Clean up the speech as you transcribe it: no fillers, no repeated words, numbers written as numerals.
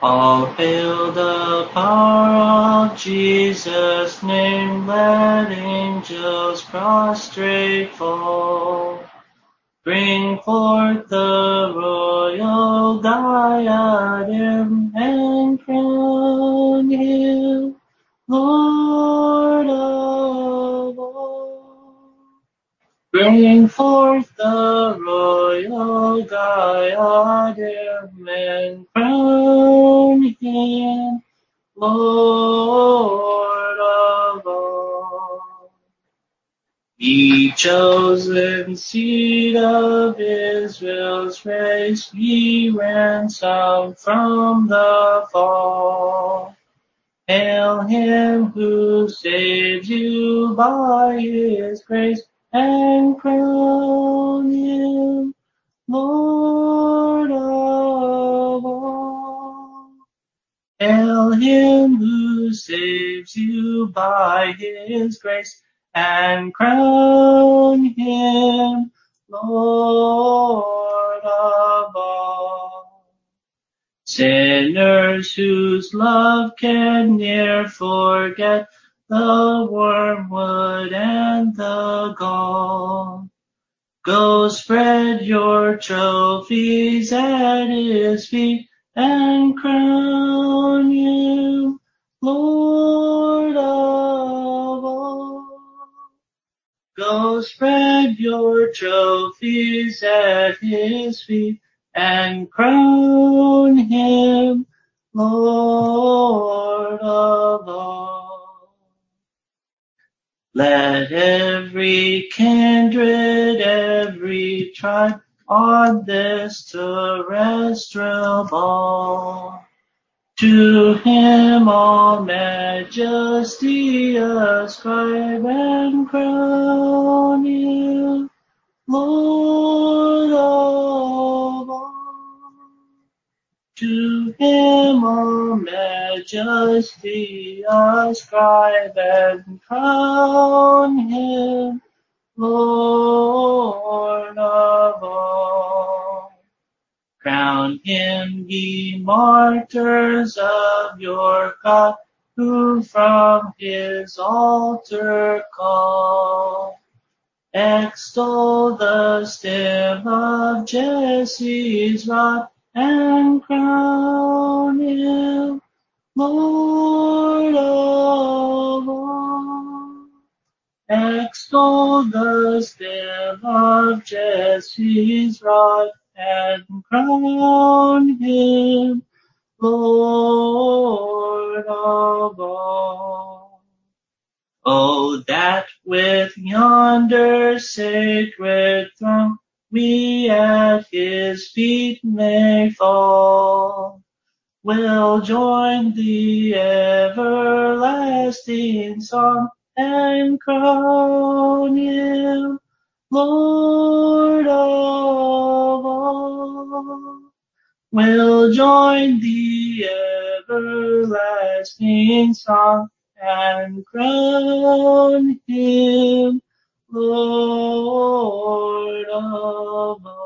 All hail the power of Jesus' name, let angels prostrate fall. Bring forth the royal diadem and crown him Lord of all. Bring forth the royal diadem and crown him Lord of all. Ye chosen seed of Israel's race, ye ransomed from the fall. Hail him who saves you by his grace, and crown him Lord of all. Hail him who saves you by his grace, and crown him Lord of all. Sinners whose love can ne'er forget the wormwood and the gall. Go spread your trophies at his feet and crown him Lord of all. Go spread your trophies at his feet and crown him Lord of all. Let every kindred, every tribe on this terrestrial ball, to him all majesty ascribe and crown him Lord of all. To him all majesty ascribe and crown him Lord of all. Crown him, ye martyrs of your God, who from his altar call. Extol the stem of Jesse's rod, and crown him Lord of all. Extol the stem of Jesse's rod, and crown him Lord of all. Oh, that with yonder sacred throne we at his feet may fall. We'll join the everlasting song and crown him Lord of all. We'll join the everlasting song and crown him Lord of all.